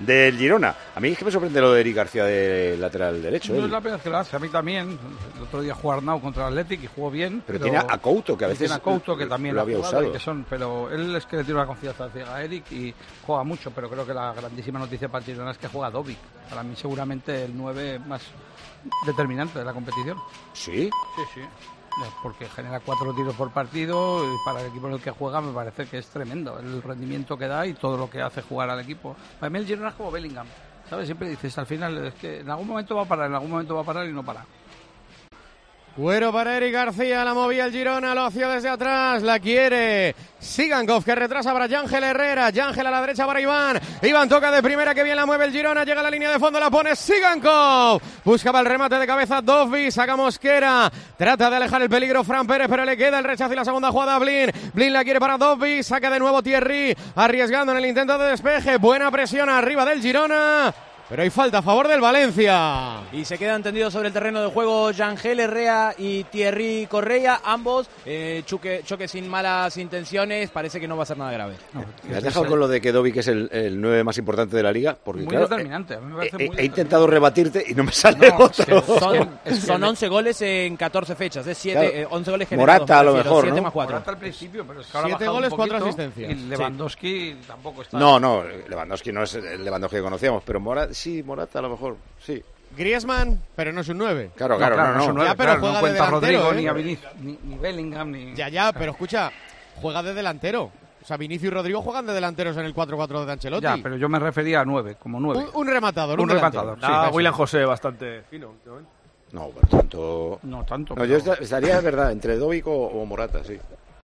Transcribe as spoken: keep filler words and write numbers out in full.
del Girona. A mí es que me sorprende lo de Eric García de lateral derecho. No ¿eh? es la primera vez que lo hace, a mí también. El otro día jugó Arnau contra el Athletic y jugó bien. Pero, pero tiene a Couto, que a veces tiene a Couto, que también lo había usado. Que son, pero él es que le tiene una confianza ciega a Eric y juega mucho, pero creo que la grandísima noticia para el Girona es que juega Dovic. Para mí seguramente el nueve más determinante de la competición. ¿Sí? Sí, sí. Porque genera cuatro tiros por partido y para el equipo en el que juega me parece que es tremendo el rendimiento que da y todo lo que hace jugar al equipo. Para mí el Girona es como Bellingham, ¿sabes? Siempre dices al final es que en algún momento va a parar, en algún momento va a parar y no para. Cuero para Eric García, la movía el Girona, lo hacía desde atrás, la quiere Sigankov, que retrasa para Yángel Herrera, Yángel a la derecha para Iván, Iván toca de primera, que bien la mueve el Girona, llega a la línea de fondo, la pone Sigankov, buscaba el remate de cabeza Dovby, saca Mosquera, trata de alejar el peligro Fran Pérez, pero le queda el rechazo y la segunda jugada a Blin, Blin la quiere para Dovby, saca de nuevo Thierry, arriesgando en el intento de despeje, buena presión arriba del Girona. Pero hay falta a favor del Valencia. Y se quedan tendidos sobre el terreno de juego Yángel Herrera y Thierry Correia, ambos eh, choque, choque sin malas intenciones, parece que no va a ser nada grave. No, ¿Me has dejado con lo de que Dovic es el, el nueve más importante de la liga? Porque, muy claro, determinante, a mí me parece he, muy he intentado rebatirte y no me sale no, otro. Es que son, es que son once goles en catorce fechas, es siete, claro. eh, once goles generados. Morata a lo mejor, siete ¿no? más cuatro. Morata al principio, pero es que ahora siete goles, cuatro asistencias. Y Lewandowski sí. tampoco está. No, no, Lewandowski no es el Lewandowski que conocíamos, pero Morata, sí, Morata a lo mejor, sí. Griezmann, pero no es un nueve. Claro, claro, no, no. no, no, no. Ya, pero claro, juega no de cuenta delantero, Rodrigo, ¿eh? ni, a Vinic- ni, ni Bellingham, ni... Ya, ya, pero escucha, juega de delantero. O sea, Vinicius y Rodrigo juegan de delanteros en el cuatro cuatro de Ancelotti. Ya, pero yo me refería a nueve, como nueve. Un, un rematador, un, Un rematador, delantero. sí. Ah, William José bastante fino últimamente. No, por tanto... No tanto. No, pero... yo estaría, de verdad, entre Dovic o, o Morata, sí.